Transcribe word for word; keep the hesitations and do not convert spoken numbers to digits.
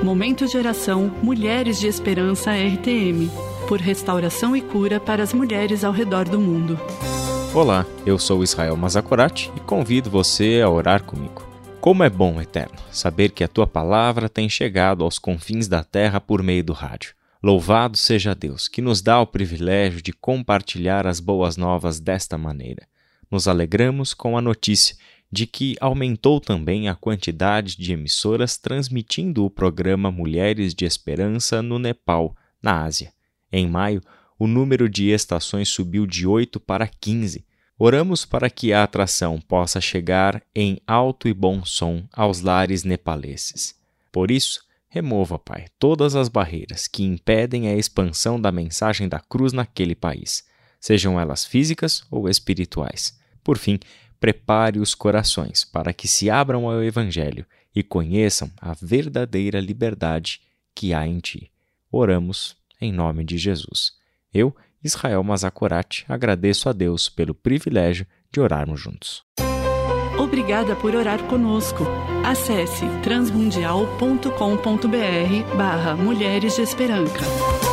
Momento de oração Mulheres de Esperança R T M, por restauração e cura para as mulheres ao redor do mundo. Olá, eu sou Israel Mazakorati e convido você a orar comigo. Como é bom, Eterno, saber que a Tua palavra tem chegado aos confins da terra por meio do rádio. Louvado seja Deus, que nos dá o privilégio de compartilhar as boas novas desta maneira. Nos alegramos com a notícia de que aumentou também a quantidade de emissoras transmitindo o programa Mulheres de Esperança no Nepal, na Ásia. Em maio, o número de estações subiu de oito para quinze. Oramos para que a atração possa chegar em alto e bom som aos lares nepaleses. Por isso, remova, Pai, todas as barreiras que impedem a expansão da mensagem da cruz naquele país, sejam elas físicas ou espirituais. Por fim, prepare os corações para que se abram ao Evangelho e conheçam a verdadeira liberdade que há em Ti. Oramos em nome de Jesus. Eu, Israel Mazakorati, agradeço a Deus pelo privilégio de orarmos juntos. Obrigada por orar conosco. Acesse transmundial ponto com ponto br barra Mulheres de Esperança.